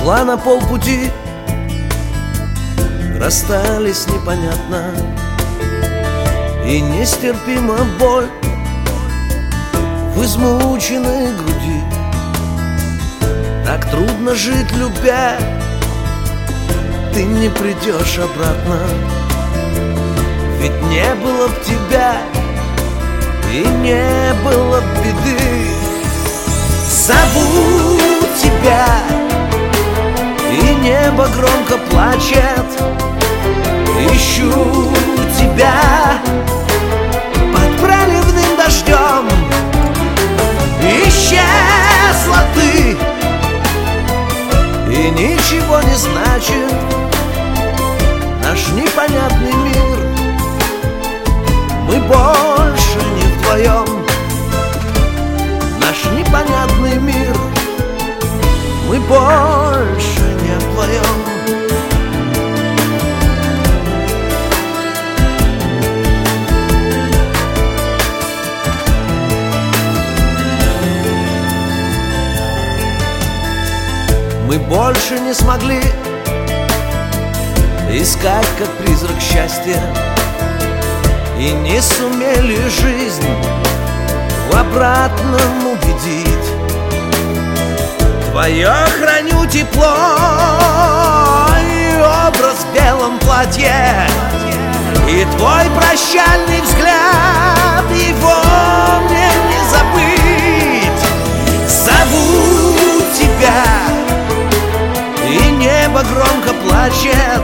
Шла на полпути, расстались непонятно, и нестерпима боль в измученной груди. Так трудно жить, любя, ты не придешь обратно. Ведь не было б тебя, и не было б беды. Зову тебя, и небо громко плачет. Ищу тебя под проливным дождем. Исчезла ты, и ничего не значит наш непонятный мир. Мы больше не вдвоем. Наш непонятный мир. Мы больше не вдвоем. Мы больше не смогли искать, как призрак, счастья, и не сумели жизнь в обратном убедить. Твое храню тепло и образ в белом платье, и твой прощальный взгляд, его мне не забыть. Зову тебя, и небо громко плачет.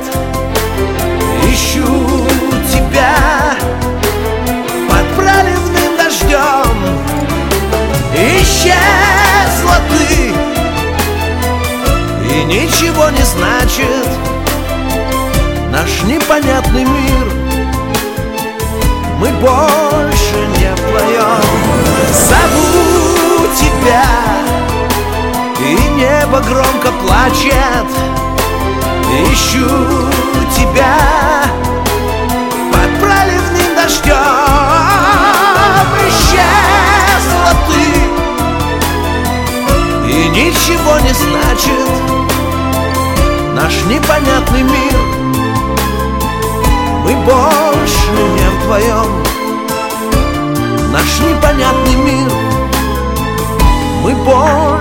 Ищу тебя под проливным дождем. Исчезла ты, и ничего не значит наш непонятный мир. Мы больше не вдвоем. Зову тебя, и небо громко плачет. Ищу тебя под проливным дождем. Исчезла ты, и ничего не значит наш непонятный мир. Мы больше не вдвоем. Наш непонятный мир. Мы больше